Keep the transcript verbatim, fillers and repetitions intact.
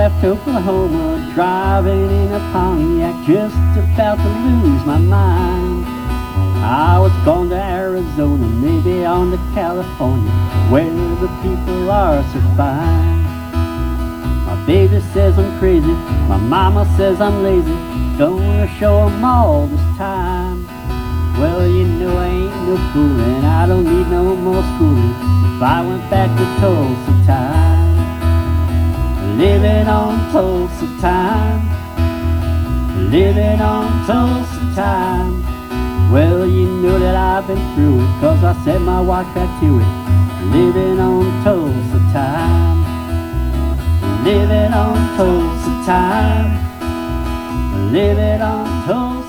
left Oklahoma, driving in a Pontiac, just about to lose my mind. I was going to Arizona, maybe on to California, where the people are so fine. My baby says I'm crazy, my mama says I'm lazy, gonna show 'em all this time. Well, you know I ain't no foolin', I don't need no more schooling. If I went back to Tulsa time, living on Tulsa time, living on Tulsa time. Well, you know that I've been through it, 'cause I set my watch back to it. Living on Tulsa time, living on Tulsa time, living on Tulsa